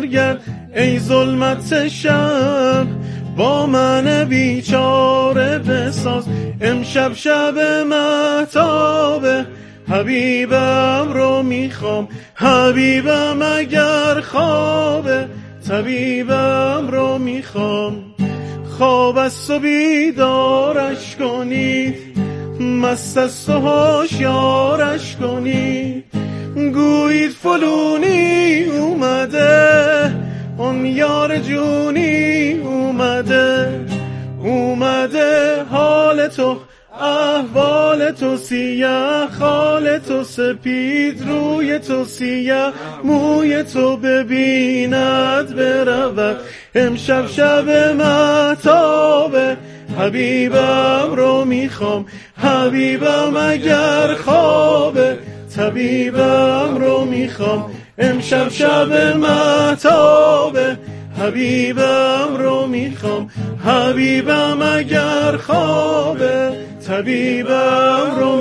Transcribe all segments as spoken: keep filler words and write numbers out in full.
برگرد ای ظلمت شب، با من بیچاره بساز امشب شب مهتابه. حبیبم رو میخوام، حبیبم اگر خوابه، طبیبم رو میخوام. خواب است و بیدارش کنید، مست است و هوشیارش کنید. گویید فلونی اومده، اون یار جونی اومده. اومده حال تو، احوال تو سیاه، خال تو سپید، روی تو سیاه، موی تو ببیند برود امشب شب مهتابه. حبیبم رو میخوام، حبیبم اگر خوابه، طبیبم رو میخوام امشب شب مهتابه. حبیبم رو میخوام، حبیبم اگر خوابه، طبیبم رو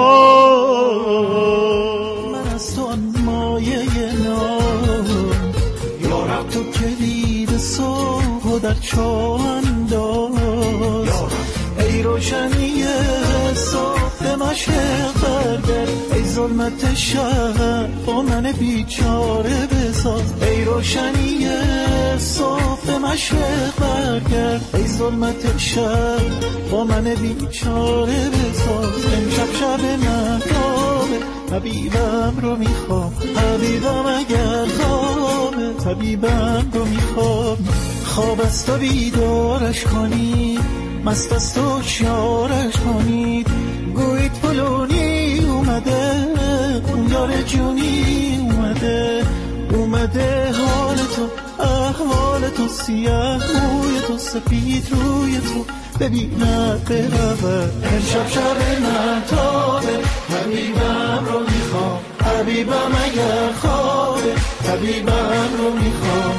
میخوام. من از تو مایه نام، یارب تو کلید صبح و در چاه انداز. ای روشنی صبح مشرق برگرد، ای ظلمت شب با من بیچاره بساز. ای روشنی صبح مشرق برگرد، ای ظلمت شب با من بیچاره بساز. امشب شب مهتابه، حبیبم رو میخوام، حبیبم اگر خوابه، طبیبم رو میخوام. خواب است و بیدارش کنید، مست است و هوشیارش کنید. گویید فلونی اومده، اون یار جونی اومده. اومده حال تو، احوال تو سیاه، موی تو سپید، روی تو ببیند برود امشب شب مهتابه. حبیبم رو میخوام، حبیبم اگر خوابه، طبیبم رو میخوام.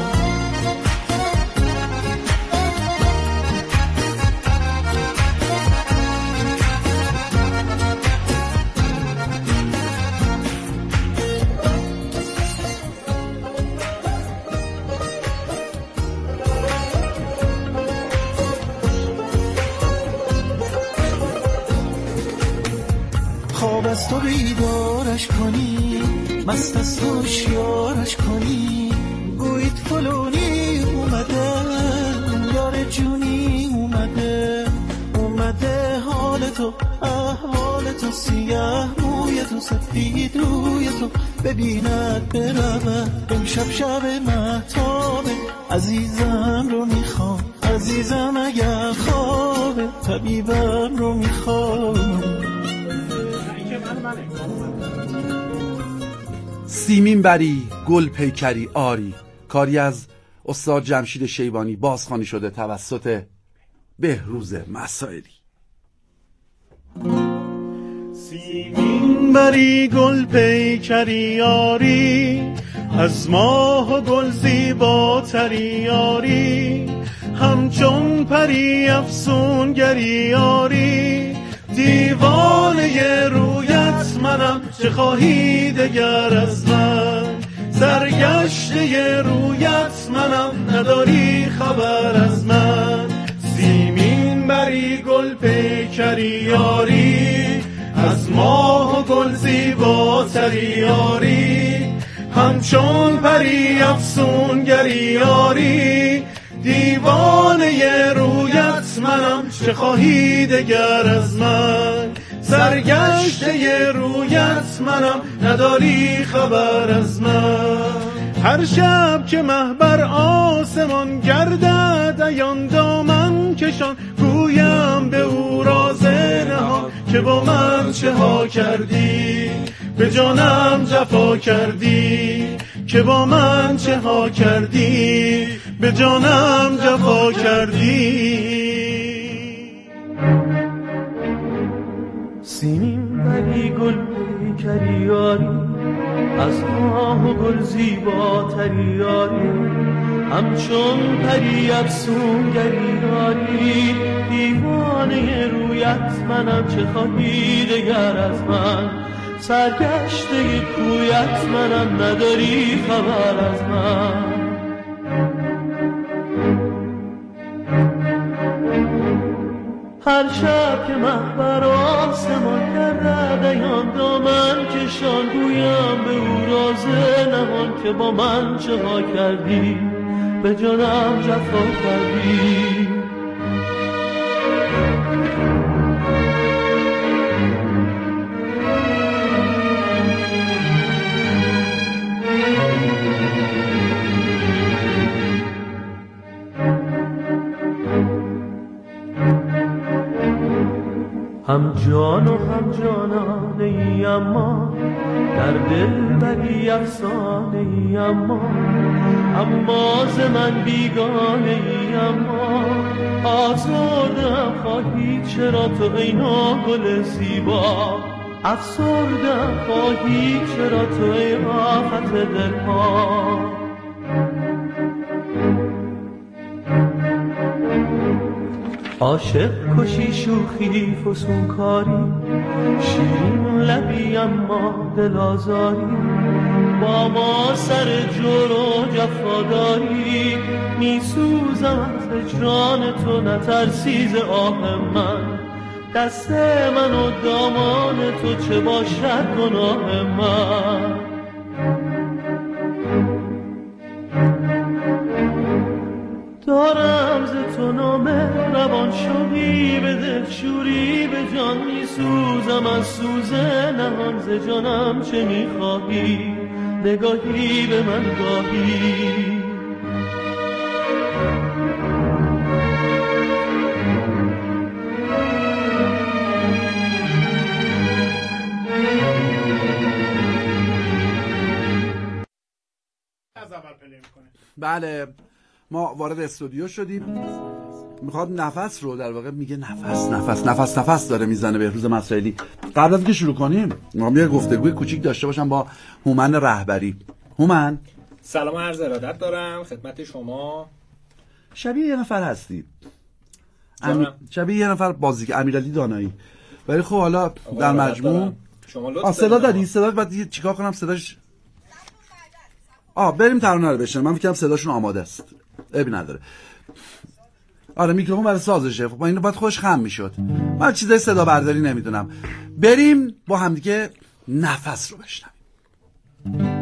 خواب است و بیدارش کنی، مست است و هوشیارش کنی. گویید فلونی اومده، یار جونی اومده. اومده حال تو، احوال تو سیاه، موی تو سفید، روی تو ببیند برود امشب شب مهتابه. عزیزم رو میخوام، عزیزم اگر خوابه، طبیبم رو میخوام. سیمین بری گل پیکری آری، کاری از استاد جمشید شیبانی، بازخوانی شده توسط بهروز مسائلی. سیمین بری گل پیکری آری، از ماه و گل زیباتری آری. همچون پری افسونگری آری، دیوانه رویت منم، چه خواهی دگر از من؟ سرگشته رویت منم، نداری خبر از من. سیمین بری گل پیکری آری، از ماه و گل زیباتری آری. همچون پری افسونگری آری، دیوانه رویت منم، چه خواهی دگر از من؟ سرگشته رویت منم، نداری خبر از من. هر شب که مه بر آسمان گردد عیان دامن کشان، گویم به او راز نهان که با من چه ها کردی. به جانم جفا کردی که با من چه ها کردی. به جانم جفا کردی. سیمین بری گل پیکری آری، از ماه و گل زیباتری آری. همچون پری افسونگری آری، دیوانه رویت منم، چه خواهی دگر از من؟ سرگشته کویت منم، نداری خبر از من. هر شب که مه بر آسمان کرده دیان دامن کشان گویم به او راز نهان که با من چه ها کردی به جانم جفا کردی. هم جان و هم جانانه ای اما در دل بری افسانه ای اما اما ز من بیگانه ای اما آزردم خواهی چرا تو ای ناگل زیبا افسردم خواهی چرا تو ای آفت دلها. عاشق کشی شوخی فسونکاری شیرین لبی اما دل آزاری با ما سر جور و جفاداری می سوزم از هجران تو نترسی ز آه من دست من و دامان تو چه باشد گناه من. دارم ز تو نامه روان شوقی به دل شوری به جان می سوزم از سوز نهان ز جانم چه می خواهی نگاهی به من گاهی. بله ما وارد استودیو شدیم. میخواد نفس رو در واقع میگه نفس نفس نفس نفس داره میزنه بهروز مسائلی. قبل از اینکه شروع کنیم میخوام یه گفتگوی کوچیک داشته باشم با هومن رهبری. هومن سلام عرض ارادت دارم خدمت شما. شبیه یه نفر هستی ام... شبیه یه نفر بازیگر امیرعلی دانایی ولی خب حالا در مجموع شما لطف صدا دادی صدا بعد چیکار کنم صداش آه بریم ترانه رو بشنویم. من فکر کنم صداشون آماده است ابی نداره. آره میکروفون برای سازشه خب اینو باید خوش خم میشد. من چیزای صدا برداری نمیدونم. بریم با همدیگه نفس رو بشنویم.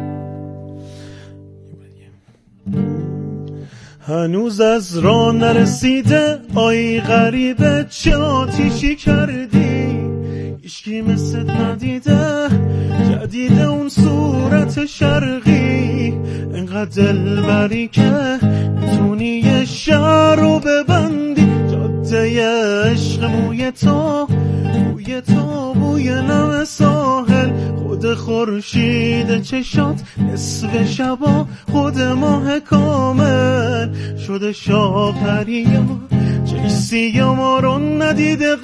هنوز از راه نرسیده آی غریبه چه آتیشی کردی هیچکی مثل ندیده جدید اون صورت شرقی انقدر دل بری که میتونی یه شهر رو ببندی جاده عشق موی تو بوی تو بوی نم ساحل خود خورشید چشات نصف شبا خود ماه کامل شده شاپریا چیسی ما رو ندیده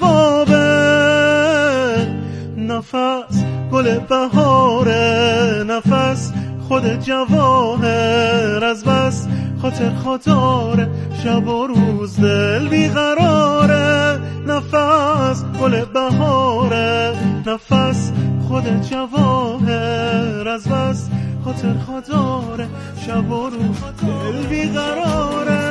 قابل نفس گل بهاره نفس خود جواهر از بس خاطر خاطر شب و روز دل بیقراره نفس گل بهاره نفس خود جواهر از بس خاطر خاطر شب و روز دل بیقراره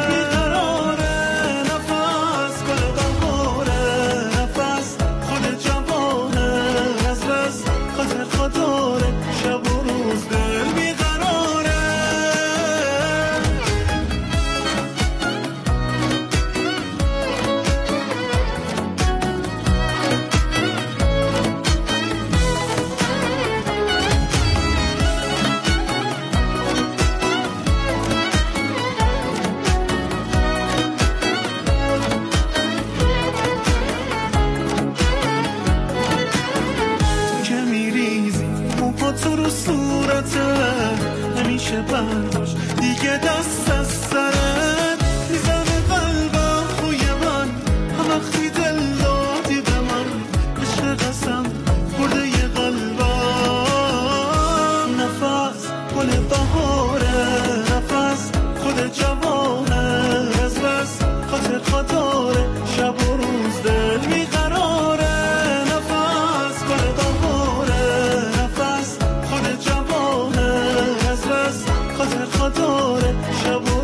برداشت دیگه دست از سرت میزنه قلبم خوی من هم وقتی دل دادی به من عشق قسم خورده یه قلبم نفس گل بهاره نفس خود جواهر از بس خاطر خاطره شب و روز دل بیقراره نفس گل بهاره نفس خود جواهر از بس خاطر خاطره شب و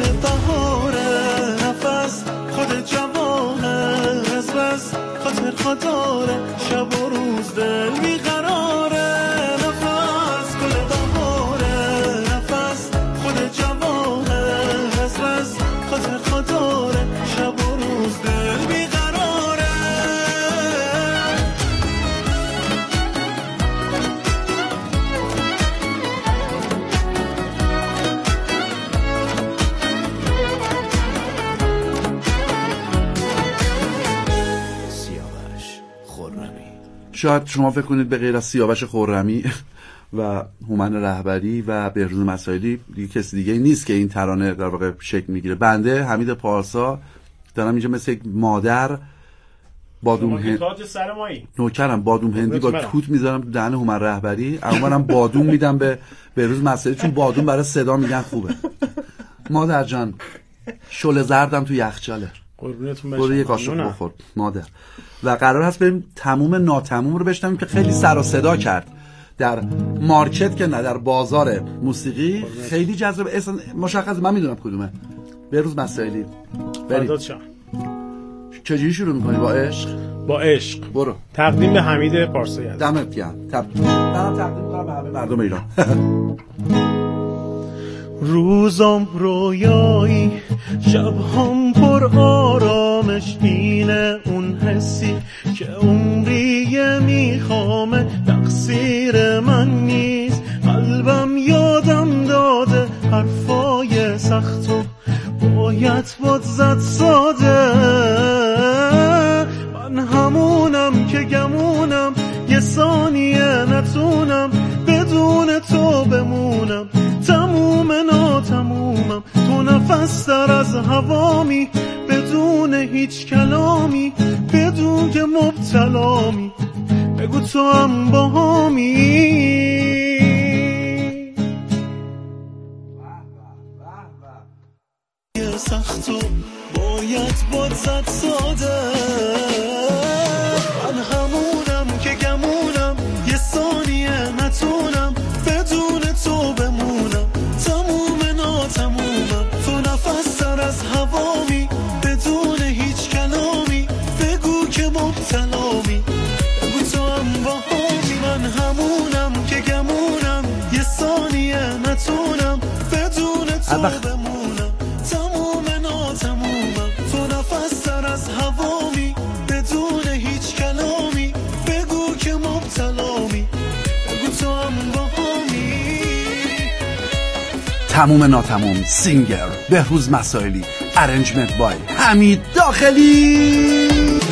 گل بهاره نفس خود جوانه از بس خاطر خداره شب و روز دل بیقراره نفس گل بهاره نفس خود جوانه از بس خاطر خداره شب و روز دل بیقراره شاید شما فکر کنید به غیر از سیاوش خرمی و هومن رهبری و بهروز مسائلی دیگه کسی دیگه نیست که این ترانه در واقع شکل میگیره. بنده حمید پارسا دارم اینجا مثل یک مادر بادوم هندی نوکرم بادوم هندی با توت میذارم تو دهن هومن رهبری، اونم بادوم میدم به بهروز مسائلی چون بادوم برای صدا میگن خوبه. مادر جان شل زردم تو یخچاله قربونتون برو یه قاشق بخور مادر. و قرار هست بریم تموم ناتموم رو بشنویم که خیلی سر و صدا کرد در مارکت که نه در بازار موسیقی خیلی جذاب. اصلا مشخص من میدونم کدومه. بهروز مسائلی بریم. چجوری شروع میکنی؟ با عشق؟ با عشق. برو. تقدیم به حمید پارسایی. دمت گرم. تقدیم دارم تقدیم کنم به همه مردم ایران. روزم رویایی شبهم پر آرامش اینه اون حسی که عمریه میخوامه تقصیر من نیست قلبم یادم داده حرفای سختو باید باد زد ساده من همونم که گمونم یه ثانیه نتونم بدون تو بمونم تموم ناتمومم تو نفس در از هوامی بدون هیچ کلامی بدون که مبتلامی بگو تو هم با همی یه سختو باید باد زد ساده من همونم که گمونم یه ثانیه نتونم بدون تو بمونم تموم ناتمومم تو نفس در از هوامی بدون هیچ کلامی بگو که مبتلامی بگو تو هم با همی من همونم که گمونم یه ثانیه نتونم بدون تو بمونم تموم ناتمومم تو نفس در از هوامی بدون هیچ کلامی بگو که مبتلامی بگو تو هم با تموم ناتموم سینگر بهروز مسائلی ارنجمنت بای حمید داخلی.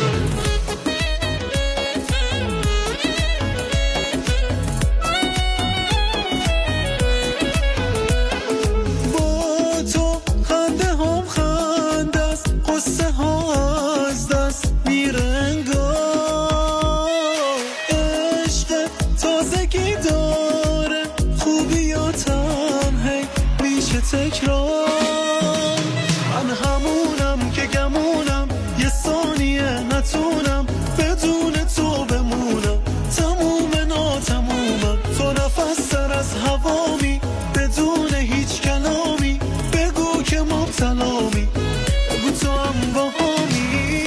با تو خنده هم خنده است قصه ها از دست میره انگار عشق تازگی داره خوبیاتم هی میشه تکرار من همونم که گمونم یه ثانیه نتونم بدون تو بمونم تموم ناتمومم تو نفس در از هوامی بدون هیچ کلامی بگو که مبتلامی بگو تو هم با همی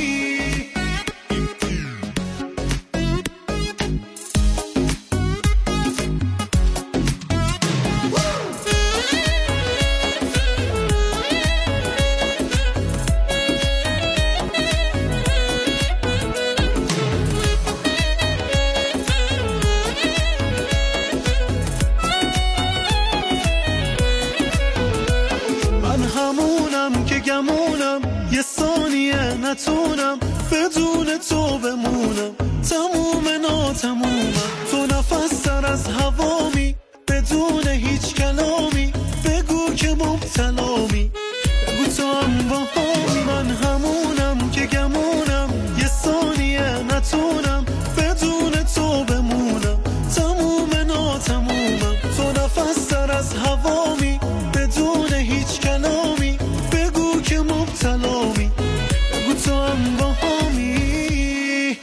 گمونم یه ثانیه نتونم بدون تو بمونم تموم ناتمومم تو نفس در از هوامی بدون هیچ کلامی بگو که مبتلامی بگو تو هم با همی من همونم که گمونم یه ثانیه نتونم بدون تو بمونم تموم ناتمومم تو نفس در از هوامی بدون هیچ کلامی بگو که مبتلامی بگو تو هم با همی.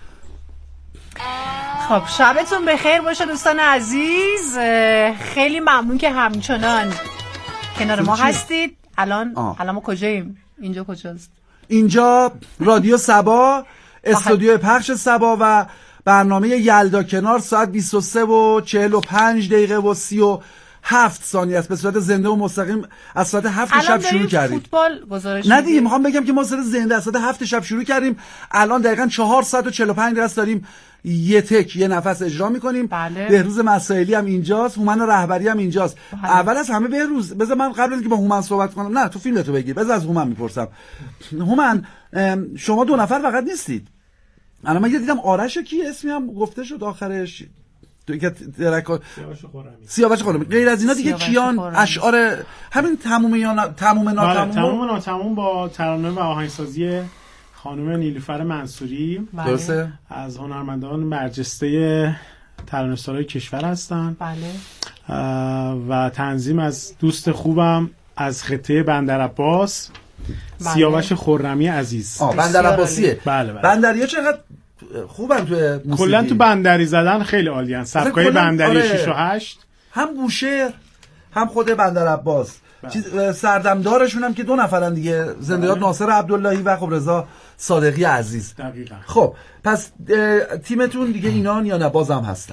خب شبتون بخیر باشه دوستان عزیز، خیلی ممنون که همچنان کنار ما هستید. الان آه. الان ما کجاییم؟ اینجا کجاست؟ اینجا رادیو صبا، استودیو پخش صبا و برنامه یلدا کنار ساعت بیست و سه و چهل و پنج دقیقه و سی و هفت ثانیه است، به صورت زنده و مستقیم از ساعت هفت شب شروع کردیم. فوتبال گزارش نه دیگه، میخوام بگم که ما سر زنده از ساعت هفت شب شروع کردیم، الان دقیقاً چهار ساعت و چهل و پنج دقیقه داریم یه تک یه نفس اجرا میکنیم. بله. بهروز مسائلی هم اینجاست، هومن رهبری هم اینجاست. بله. اول از همه بهروز، بذار من قبل از اینکه با هومن صحبت کنم، نه تو فیلم تو بگیر، بذار از هومن میپرسم. هومن شما دو نفر فقط نیستید. الان من یه دیدم آرش کی اسمی هم گفته شد آخرش، تو که درک سیاوش خرمی، غیر از اینا دیگه کیان اشعار همین تموم یا نا... تموم ناتموم تموم ناتموم با ترانه و آهنگسازی خانم نیلوفر منصوری درسته، از هنرمندان برجسته ترانه‌سرای کشور هستن. بله. و تنظیم از دوست خوبم از خطه بندرعباس، بله. سیاوش خرمی عزیز. آه بندرعباسیه. بله بله. بندریا چقدر خوبن تو موسیقی، کلا تو بندری زدن خیلی عالیان، سبکای بندری آره. شش و هشت، هم بوشهر هم خود بندرعباس. چیز سردمدارشون هم که دو نفرن دیگه، زنده یاد ناصر عبداللهی و خب رضا صادقی عزیز. دقیقاً. خب پس تیمتون دیگه اینان یا نه بازم هستن؟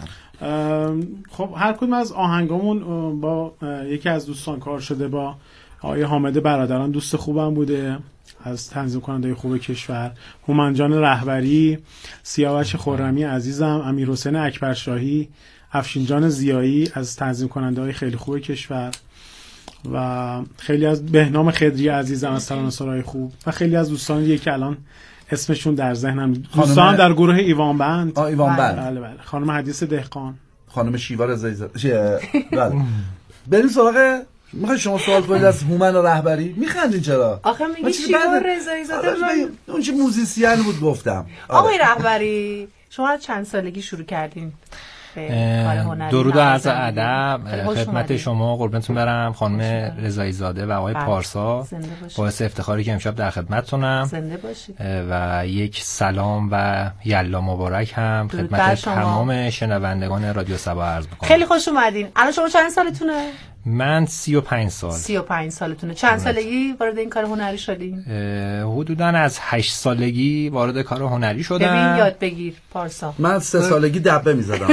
خب هر کدوم از آهنگامون با یکی از دوستان کار شده، با آقای حامد برادران دوست خوبم بوده از تنظیم کننده خوب کشور، هومن جان رهبری، سیاوش خرمی عزیزم، امیر حسین اکبرشاهی، افشین جان زیایی از تنظیم کننده های خیلی خوب کشور و خیلی از بهنام خدری عزیزم از ترانه‌سرای خوب و خیلی از دوستان دیگه که الان اسمشون در ذهنم، دوستان در گروه ایوان بند. آه ایوان بند. بله بله. خانم حدیث دهقان، خانم شیوا رضایی زاده. بله. بریم سراغ، میخوای شما سوال کنید از هومن رهبری؟ میخندین چرا؟ آخه میگی شیوا رضایی زاده، اون چه موزیسین بود گفتم. آقای رهبری شما چند سالگی شروع کردین؟ درود و عرض ادب خدمت شما، قربونتون برم خانم رضایی زاده و آقای پارسا. باعث افتخاری که امشب در خدمتتونم. زنده باشید. و یک سلام و یلا مبارک هم خدمت تمام شنوندگان رادیو صبا عرض می‌کنم. خیلی خوش اومدین. الان شما چند سالتونه؟ من سی و پنج سال. سی و پنج سالتونه. چند سالگی وارد این کار هنری شدین؟ حدوداً از هشت سالگی وارد کار هنری شدم. ببین یاد بگیر پارسا. من سه سالگی دبه می‌زدم.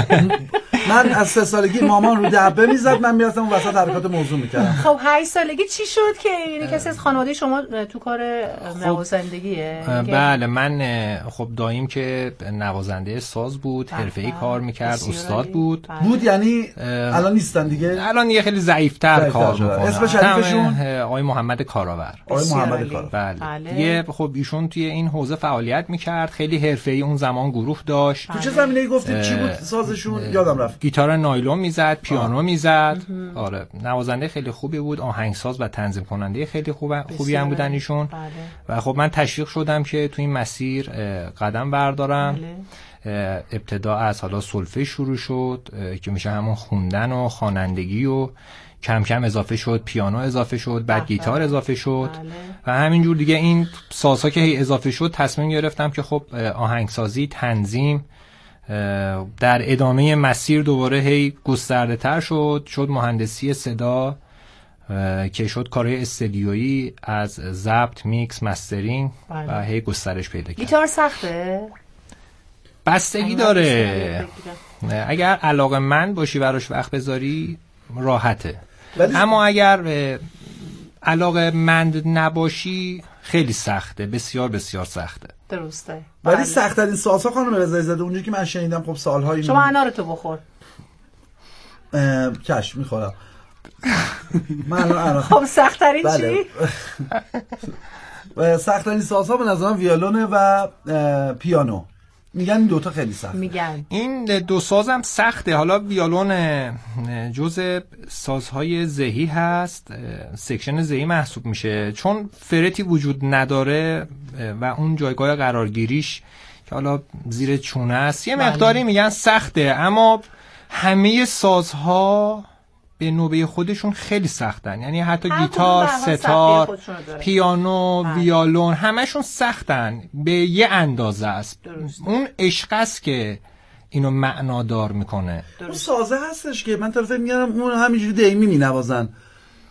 من از سه سالگی مامان رو دبه میزد، من میرفتم اون وسط حرکات موضوع میکردم. خب هشت سالگی چی شد که یعنی کسی از خانواده شما تو کار نوازندگیه؟ بله من خب داییم که نوازنده ساز بود، حرفه‌ای کار میکرد، استاد بود. بود یعنی الان نیستن دیگه؟ الان یه خیلی ضعیف‌تر کار میکنه. اسم شریفشون آقای محمد کاراور. آقای محمد کاراور. بله. یه خب ایشون توی این حوزه فعالیت میکرد، خیلی حرفه‌ای اون زمان گروه داشت. تو چه زمینه‌ای گفتید چی بود سازشون؟ یادم رفت. گیتار نایلون میزد، پیانو میزد. آره نوازنده خیلی خوبی بود، آهنگساز و تنظیم کننده خیلی خوب خوبی هم بودن ایشون. بله. و خب من تشویق شدم که تو این مسیر قدم بردارم. بله. ابتدا از حالا سولفژ شروع شد که میشه همون خوندن و خوانندگی و کم کم اضافه شد پیانو اضافه شد، بعد بله. گیتار اضافه شد. بله. و همینجور دیگه این سازها که هی اضافه شد تصمیم گرفتم که خب آهنگسازی، تنظیم در ادامه مسیر دوباره هی گسترده تر شد شد مهندسی صدا که شد کارهای استودیویی از ضبط، میکس، مسترینگ و هی گسترش پیدا کرد. گیتار سخته؟ بستگی داره، اگر علاقه‌مند باشی براش وقت بذاری راحته، اما اگر علاقه‌مند نباشی خیلی سخته، بسیار بسیار سخته. درسته. ولی سخت ترین سازها خانم رضایی زاده اونجوری که من شنیدم خب سال‌های شما انار تو بخور. کش میخورم. من الان خب سخت ترین چی؟ سخت ترین سازها به نظرم ویولونه و پیانو. میگن این دوتا خیلی سخت. میگن این دو سازم سخته. حالا ویولون جزء سازهای ذهی هست، سکشن ذهی محسوب میشه چون فرتی وجود نداره و اون جایگاه قرارگیریش که حالا زیر چونه است یه مقداری میگن سخته، اما همه سازها به نوبه خودشون خیلی سختن. یعنی حتی گیتار، ستار، پیانو، بله. ویولون همشون سختن به یه اندازه است. اون عشق است که اینو معنادار میکنه. اون سازه هستش که من طرف میارم اون همینجوری دیمی مینوازن،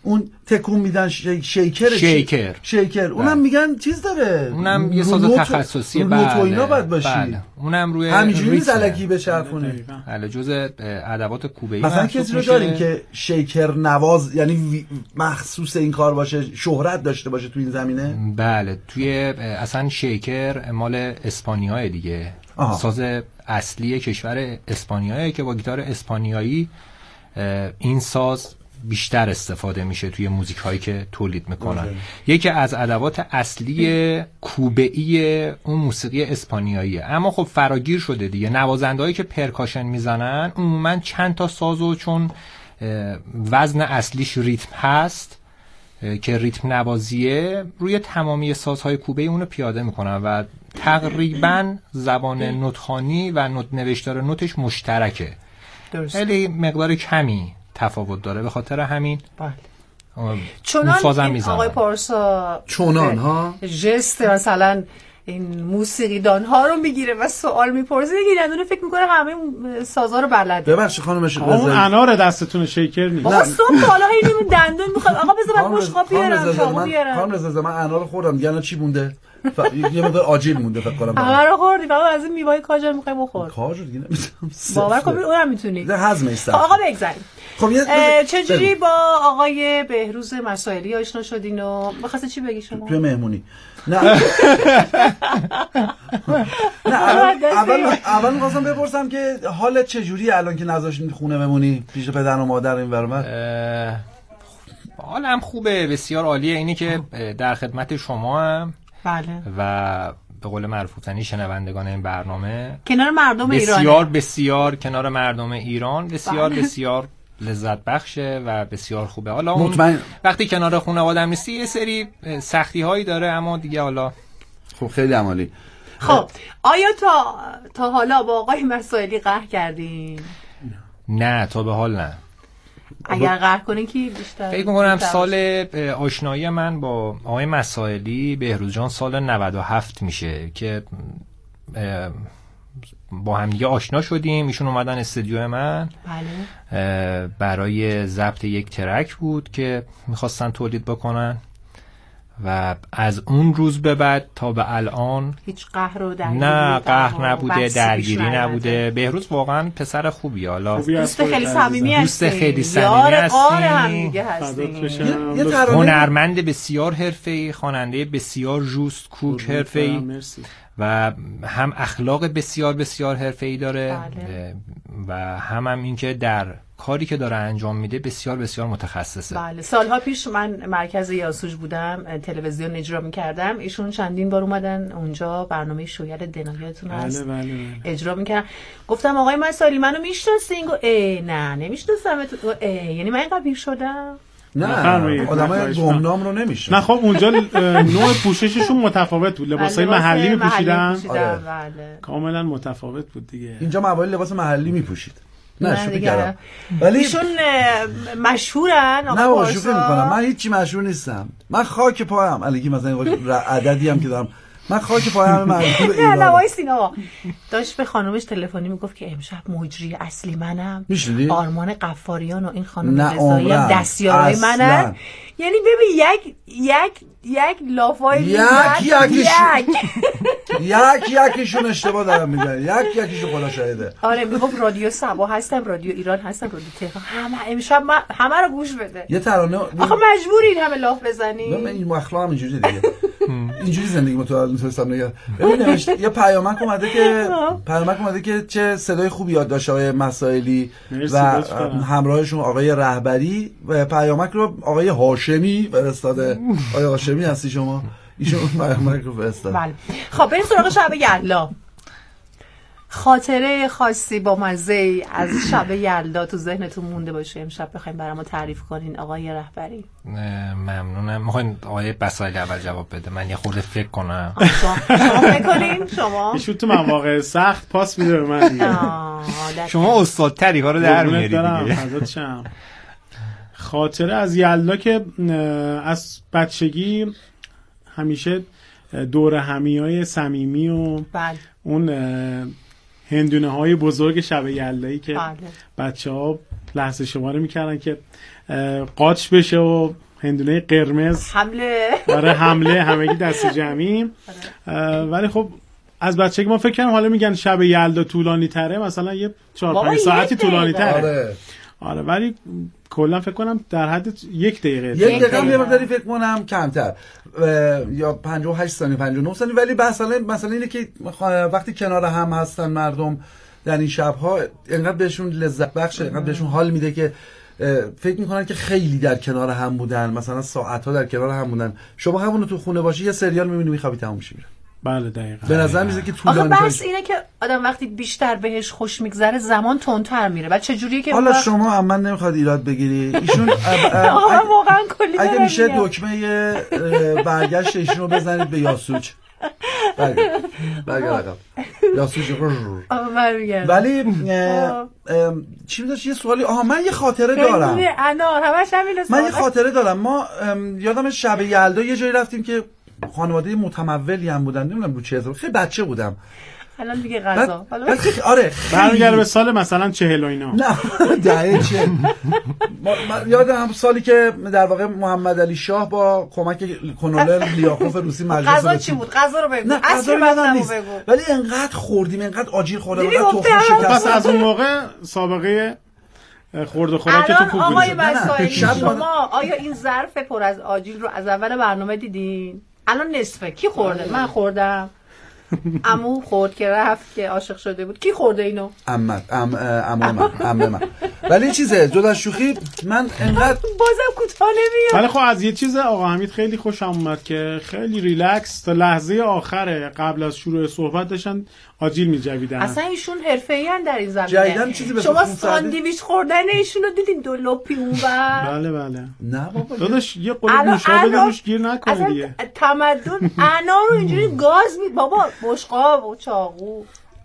اون تکون میدن شی... شیکر شیکر شیکر اونم میگن چیز داره، اونم یه ساز تخصصی. بله تو اینا باید باشی. بله. اونم روی همینجوری زلکی بچرخونه. بله جزء ادوات کوبه‌ای مثلا کسی رو داریم که شیکر نواز، یعنی مخصوص این کار باشه، شهرت داشته باشه تو این زمینه؟ بله توی اصلا شیکر مال اسپانیای دیگه. آها. ساز اصلی کشور اسپانیایی که با گیتار اسپانیایی این ساز بیشتر استفاده میشه توی موزیک هایی که تولید میکنن. آه. یکی از ادوات اصلی کوبه‌ای اون موسیقی اسپانیاییه، اما خب فراگیر شده دیگه. نوازندهایی که پرکاشن میزنن عموما چند تا سازو، چون وزن اصلیش ریتم هست که ریتم نوازیه، روی تمامی سازهای کوبه‌ای اونو پیاده میکنن و تقریبا زبان نوت‌خوانی و نوت نوشتار نوتش مشترکه. خیلی مقدار کمی تفاوت داره، به خاطر همین چونان این آقای پارسا چونان ها جست مثلا این موسیقیدان ها رو میگیره و سوال میپرسه، گیرندونه فکر میکنه همه سازا رو بلده. ببخشید خانم شکر اون انار دستتون شیکر نیست. آقا صبح بالا هی نیم دندون میخواد. آقا بذار بعد بشقاب بیارم چاقو بیارم. خانم رضا من انار رو خوردم، دیگه چی مونده؟ یه مقدار آجیل مونده فکر کنم. همه رو خوردی، فقط از این میوه‌های کاجر میخوای بخور. کاجر دیگه نمیتونم. باور کن اونم میتونی. ده هضم است. آقا بگذاریم. خب چجوری با آقای بهروز مسائلی آشنا شدین و می‌خواستی چی بگی شما؟ توی مهمونی. نه. نه اول اول می‌خواستم بپرسم که حالت چجوری الان که نذاشتین خونه بمونی پیش پدر و مادر این ورمت؟ حالم خوبه، بسیار عالیه. اینی که در خدمت شما هم. بله. و به قول معروفتنی شنوندگان این برنامه کنار مردم ایران بسیار بسیار کنار مردم ایران بسیار بله. بسیار لذت بخشه و بسیار خوبه. حالا مطمئن وقتی کنار خانواده نیستی یه سری سختی هایی داره، اما دیگه حالا خب خیلی عمالی. خب آیا تا تا حالا با آقای مسائلی قهر کردین؟ نه تا به حال نه. اگر قهر کنین کی بیشتر؟ فکر می‌کنم سال آشنایی من با آقای مسائلی بهروز جان سال نود و هفت میشه که با هم دیگه آشنا شدیم. ایشون اومدن استودیو من. بله. برای ضبط یک ترک بود که میخواستن تولید بکنن و از اون روز به بعد تا به الان هیچ قهر و درگیری نه قهر نبوده، درگیری نبوده. بهروز واقعا پسر خوبیه. حالا دوست خیلی صمیمی هستین، دوست خیلی صمیمی هستین، هنرمند بسیار حرفه‌ای، خواننده بسیار جوست کوک حرفه‌ای و هم اخلاق بسیار بسیار حرفه‌ای داره. بله. و هم هم این که در کاری که داره انجام میده بسیار بسیار متخصصه. بله. سالها پیش من مرکز یاسوج بودم، تلویزیون اجرا میکردم، ایشون چندین بار اومدن اونجا برنامه شوگر دنایتون هست. بله بله بله. اجرا میکردم. گفتم آقای مسائلی منو میشناسین؟ گفت ای نه نمیشناسم. یعنی من اینقدر پیر شدم؟ نه آدمای گمنام رو نمیشه. نه خب اونجا نوع پوشششون متفاوت بود، لباسای محلی میپوشیدن. بله. کاملا متفاوت بود دیگه. اینجا موال لباس محلی میپوشید. نه شوخی کردم. ولی ایشون مشهورن. نه بابا شوخی میکنم، من هیچی مشهور نیستم. من خاک پایم علیکی مثلا عددی هم که دارم، من خاک پایم مردم ایران. نه وای سینا داشت به خانومش تلفنی میگفت که امشب مجری اصلی منم، آرمان قفاریان و این خانم رضایی هم دستیارای منن. یعنی ببین یک یک یک لافای یک یکیش یک یکیشون اشتباه دارم میگن، یک یکیشون خدا شاهده. آره میگفت رادیو سبا هستم، رادیو ایران هستم، رادیو تهران، همه امشب همه رو گوش بده. یه ترانه آخه مجبورین همه لاف بزنی. من این اخلاق هم اینجوری دیگه. اینجوری زندگی متوازن می‌تونستم نگه. ببین یه پیامک اومده که پیامک اومده که چه صدای خوبی یاد داشت آقای مسائلی و همراهشون آقای رهبری و پیامک رو آقای هاشمی فرستاده. آقای هاشمی هستی شما؟ ایشون پیامک رو فرستاد. بله. خب بریم سراغ شب یلدا. خاطره خاصی با مزه از شب یلدا تو ذهنتون مونده باشه امشب بخوایم برامو تعریف کنین آقای رهبری؟ ممنونم. میخواین آقای بسایل اول جواب بده، من یه خورده فکر کنم. شما فکر کنین شما ایشون تو مواقع سخت پاس میده به من دیگه. شما استادتری کارو در میاری دیگه. خاطره از یلدا که از بچگی همیشه دور همیای صمیمی و بله. اون هندونه های بزرگ شب یلدایی که بچه ها لحظه شماره میکردن که قاچ بشه و هندونه قرمز حمله برای حمله همگی دست جمعی. ولی خب از بچگی ما فکر کنم حالا میگن شب یلدا طولانی تره، مثلا یه چهار پنج ساعتی طولانی تره. آره. آره ولی کلا فکر کنم در حد یک دقیقه یک دقیقه هم یه مقداری فکر کنم کمتر یا پنجاه و هشت ثانیه پنجاه و نه ثانیه. ولی مثلا مثلا اینه که وقتی کنار هم هستن مردم در این شب‌ها انقدر بهشون لذت بخشه، انقدر بهشون حال میده که فکر میکنن که خیلی در کنار هم بودن، مثلا ساعت‌ها در کنار هم بودن. شما همون تو خونه باشی یه سریال می‌بینی میخوابی تموم میشه. بله دقیقاً. به نظر میاد که طولانی آخه بس اینه که آدم وقتی بیشتر بهش خوش میگذره زمان تندتر میره. بعد چه جوریه که حالا وقت... شما هم من نمیخواد ایراد بگیری ایشون واقعا کلی اگه میشه دکمه برگشت ایشون رو بزنید به یاسوج. برگرد عقب یاسوج. ولی چی می‌داشت یه سوالی آها من یه خاطره دارم. انار همش همین من یه خاطره دارم. ما یادم شب یلدا یه جایی رفتیم که خانواده متمولی هم بودن، نمیدونم رو چه حساب، خیلی بچه بودم. الان دیگه غذا حالا خ... آره برمیگره به سال مثلا چهل و اینا. نه دهه چهل. یادم سالی که در واقع محمد علی شاه با کمک کنولل لیاخوف روسی مجلس غذا چی بود؟ غذا رو بگو. اصل غذا بگو. ولی انقدر خوردیم، انقدر آجیل خوردیم، انقدر تخم شکست. پس از اون موقع سابقه خورد خوراک تو خوب آقای مسائلی شما آیا این ظرف پر از آجیل رو از اول برنامه دیدین؟ الان نصفه. کی خورده؟ من خوردم. عمو خورد که رفت که عاشق شده بود. کی خورده اینو؟ عمه ام عمو من عمه من. ولی چیزه جدا شوخی من انقدر بازم کوتاه نمیاد. ولی خب از یه چیز آقا حمید خیلی خوشم اومد که خیلی ریلکس تا لحظه آخر قبل از شروع صحبت داشتن آجیل می‌جویدن. اصلا ایشون حرفه‌این در این زمینه. شما ساندویچ خوردن ایشون رو دیدین دو لپی اونور؟ بله بله. نه بابا داداش یه قلوب نوشابه روش گیر نکنه دیگه. تمدن انا رو اینجوری گاز می بابا بشقاب و چاقو.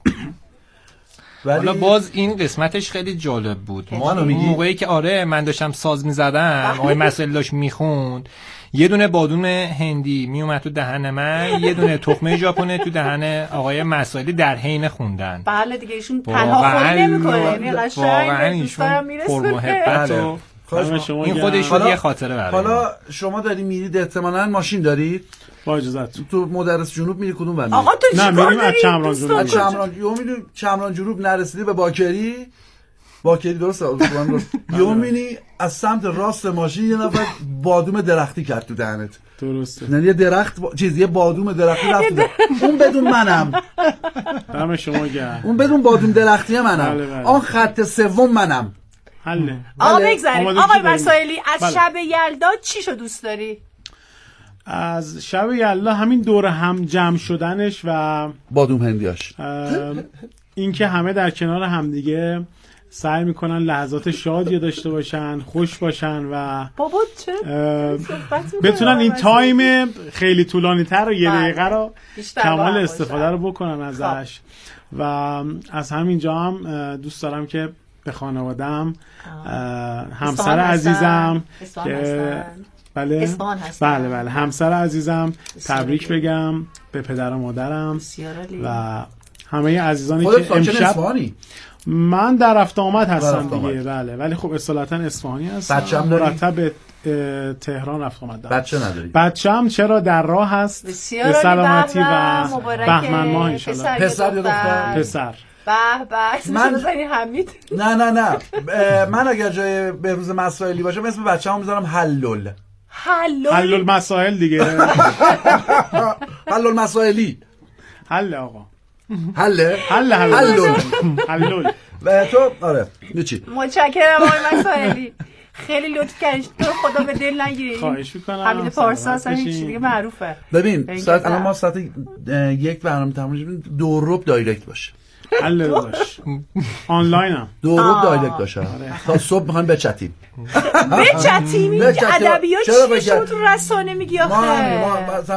حالا باز این قسمتش خیلی جالب بود. ما اون موقعی که آره من داشتم ساز می‌زدم، آقای مسئول داشت میخوند، یه دونه بادوم هندی میومد تو دهن من، یه دونه تخمه ژاپنی تو دهن آقای مسئولی در حین خوندن. بله دیگه ایشون تنها خوری نمی‌کنه، یعنی قشنگ ایشون پرمحبت و این خودش یه خاطره برای حالا شما داری میرید احتمالاً ماشین دارید؟ با اجازهتون. تو مدرس جنوب میری کدوم ور؟ آقا تو چیکار داری؟ نه میریم از چمران جنوب. از چمران یو میریم چمران جنوب نرسیدی به باکری. باکری درسته یو میبینی از سمت راست ماشین یه نفر بادوم درختی کرد تو دهنت. درسته. نه یه درخت با... چیز یه بادوم درختی رفت ده. اون بدون منم. دم شما گرم. اون بدون بادوم درختی منم. بله بله. آن خط سوم منم. حله. آقا بگذاریم آقای مسائلی از بله. شب یلدا چی شو دوست داری؟ از شب یلدا همین دور هم جمع شدنش و بادوم هندیاش، این که همه در کنار همدیگه سعی میکنن لحظات شادی داشته باشن، خوش باشن و بابا چه بتونن این تایم خیلی طولانی تر و یه دقیقه رو کمال استفاده رو بکنن ازش. و از همینجا هم دوست دارم که به خانواده‌ام، همسر عزیزم که بله بله بله همسر عزیزم تبریک بگم، به پدر و مادرم و همه عزیزانی که امشب من در رفت آمد هستم دیگه. بله ولی خب اصالتا اصفهانی هستم، مرتب به تهران رفت آمد دارم. بچه نداری؟ بچه‌م چرا در راه هست به سلامتی و بهمن ماه ان شاء الله. پسر یا دختر؟ پسر. به به من زنی حمید. نه نه نه من اگر جای بهروز مسائلی باشم اسم بچه‌مو میذارم حلول. حلول حلول مسائل دیگه. حلول مسائلی. حل آقا. حله؟ حل حل. حلول. حلول. و تو آره چی؟ متشکرم آقای مسائلی. خیلی لطف کردین. تو خدا به دل نگیرید. خواهش می‌کنم. حمید پارسا اصلا هیچ دیگه معروفه. ببین ساعت الان ما ساعت یک برنامه تموم شد، دو ربع دایرکت باشه. حل داداش. آنلاینم. دو ربع دایرکت باشه. تا صبح می‌خوام بچتیم. بچتیم این ادبیات چی شما تو رسانه میگی آخه؟